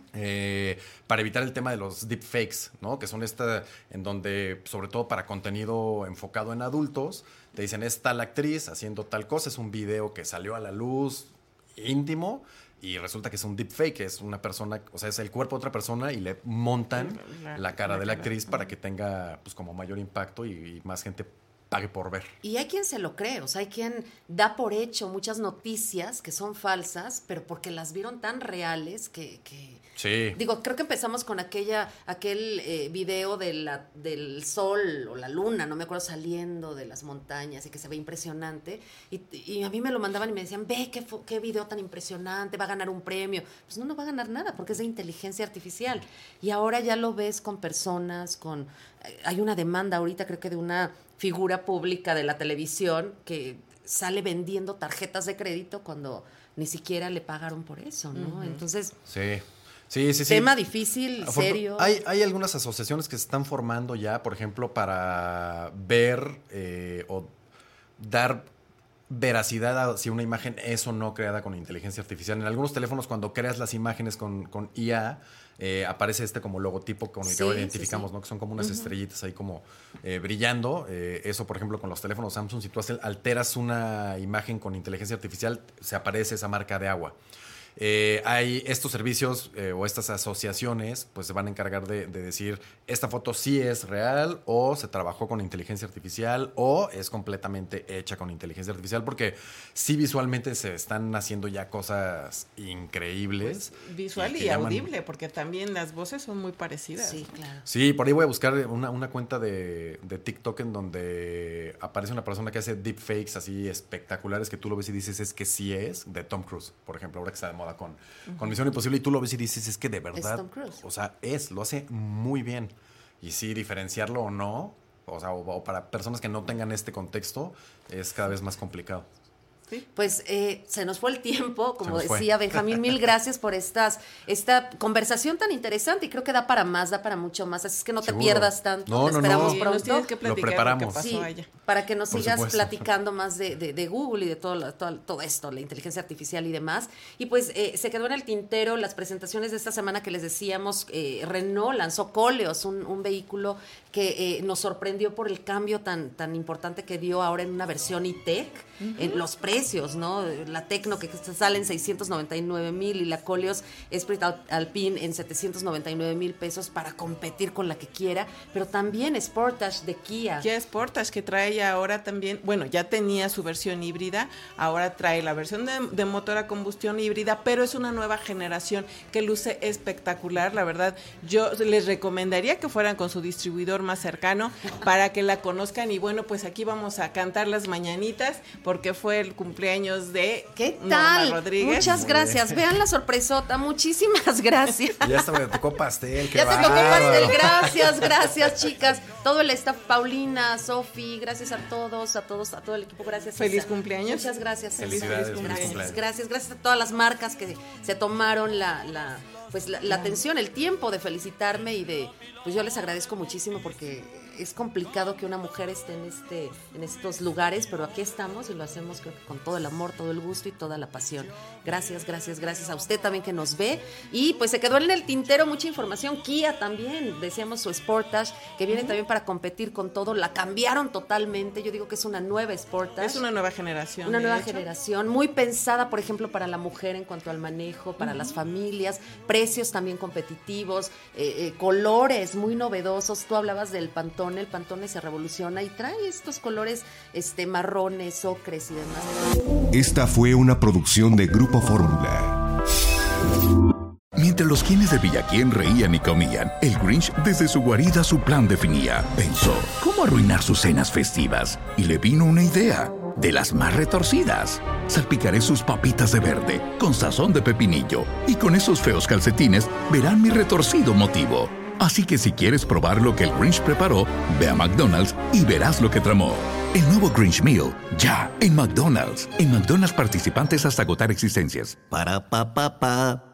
eh, para evitar el tema de los deepfakes, ¿no? Que son esta, en donde, sobre todo para contenido enfocado en adultos, te dicen, es tal actriz haciendo tal cosa, es un video que salió a la luz íntimo y resulta que es un deepfake, que es una persona, o sea, es el cuerpo de otra persona y le montan La- la, cara la de la cara. actriz para que tenga pues como mayor impacto y, y más gente pague por ver. Y hay quien se lo cree, o sea, hay quien da por hecho muchas noticias que son falsas, pero porque las vieron tan reales que... que Sí. Digo, creo que empezamos con aquella, aquel eh, video de la, del sol o la luna, no me acuerdo, saliendo de las montañas y que se ve impresionante. Y, y a mí me lo mandaban y me decían, ve qué, fo- qué video tan impresionante, va a ganar un premio. Pues no, no va a ganar nada porque es de inteligencia artificial. Y ahora ya lo ves con personas, con... eh, hay una demanda ahorita, creo que de una figura pública de la televisión que sale vendiendo tarjetas de crédito cuando ni siquiera le pagaron por eso, ¿no? Ujú. Entonces... Sí. Sí, sí, sí. Tema difícil, Afortun- serio. Hay, hay algunas asociaciones que se están formando ya, por ejemplo, para ver eh, o dar veracidad a si una imagen es o no creada con inteligencia artificial. En algunos teléfonos, cuando creas las imágenes con, con I A, eh, aparece este como logotipo con el que Sí, ahora sí, identificamos, sí. ¿no? Que son como unas Ujú. estrellitas ahí como eh, brillando. Eh, eso, por ejemplo, con los teléfonos Samsung, si tú hace- alteras una imagen con inteligencia artificial, se aparece esa marca de agua. Eh, hay estos servicios eh, o estas asociaciones, pues se van a encargar de, de decir, esta foto sí es real o se trabajó con inteligencia artificial o es completamente hecha con inteligencia artificial, porque sí visualmente se están haciendo ya cosas increíbles. Visual que y llaman- audible, porque también las voces son muy parecidas. Sí, claro. Sí, por ahí voy a buscar una, una cuenta de, de TikTok en donde aparece una persona que hace deepfakes así espectaculares que tú lo ves y dices, es que sí es, de Tom Cruise, por ejemplo, ahora que está de moda con, con Misión Imposible, y tú lo ves y dices, es que de verdad, Tom Cruise. o sea, es, lo hace muy bien. Y sí, diferenciarlo o no, o sea, o, o para personas que no tengan este contexto, es cada vez más complicado. Pues eh, se nos fue el tiempo, como nos fue. decía Benjamín, mil gracias por estas, esta conversación tan interesante y creo que da para más, da para mucho más, así es que no te Seguro. pierdas tanto, No, te no, esperamos no. Sí, pronto. nos tienes que Lo platicar preparamos. lo que pasó Sí, allá. para que nos Por sigas supuesto. platicando más de, de- de Google y de todo, lo- todo, todo esto, la inteligencia artificial y demás. Y pues eh, se quedó en el tintero las presentaciones de esta semana que les decíamos, eh, Renault lanzó Koleos, un, un vehículo que eh, nos sorprendió por el cambio tan, tan importante que dio ahora en una versión e-tech, en los precios, ¿no? La Tecno que sale en seiscientos noventa y nueve mil y la Koleos Esprit Al- Alpine en setecientos noventa y nueve mil pesos para competir con la que quiera, pero también Sportage de Kia. Ya Sportage, que trae ya ahora también, bueno, ya tenía su versión híbrida, ahora trae la versión de, de motor a combustión híbrida, pero es una nueva generación que luce espectacular, la verdad. Yo les recomendaría que fueran con su distribuidor más cercano para que la conozcan y bueno, pues aquí vamos a cantar las mañanitas porque fue el cumpleaños de ¿Qué Norma tal? Rodríguez. Muchas gracias. Vean la sorpresota. Muchísimas gracias. Ya hasta me tocó pastel. qué Ya te tocó bárbaro. pastel. Gracias, gracias, chicas. Todo el staff, Paulina, Sofi, gracias a todos, a todos, a todo el equipo. Gracias. Feliz Isa. cumpleaños. Muchas gracias. Isa. Felicidades, feliz Gracias, cumpleaños. gracias, gracias a todas las marcas que se tomaron la, la pues la, la atención, el tiempo de felicitarme y de, pues yo les agradezco muchísimo porque es complicado que una mujer esté en este en estos lugares, pero aquí estamos y lo hacemos creo que con todo el amor, todo el gusto y toda la pasión. Gracias, gracias, gracias a usted también que nos ve. Y pues se quedó en el tintero mucha información. Kia también, decíamos su Sportage, que viene uh-huh. también para competir con todo. La cambiaron totalmente. Yo digo que es una nueva Sportage. Es una nueva generación. Una nueva hecho. generación, muy pensada, por ejemplo, para la mujer en cuanto al manejo, para uh-huh. las familias, precios también competitivos, eh, eh, colores muy novedosos. Tú hablabas del Pantone, el Pantone se revoluciona y trae estos colores este, marrones, ocres y demás. Esta fue una producción de Grupo Fórmula. Mientras los quienes de Villaquién reían y comían, el Grinch desde su guarida su plan definía. Pensó, ¿cómo arruinar sus cenas festivas? Y le vino una idea, de las más retorcidas. Salpicaré sus papitas de verde, con sazón de pepinillo, y con esos feos calcetines verán mi retorcido motivo. Así que si quieres probar lo que el Grinch preparó, ve a McDonald's y verás lo que tramó. El nuevo Grinch Meal, ya en McDonald's. En McDonald's participantes hasta agotar existencias. Para pa pa pa.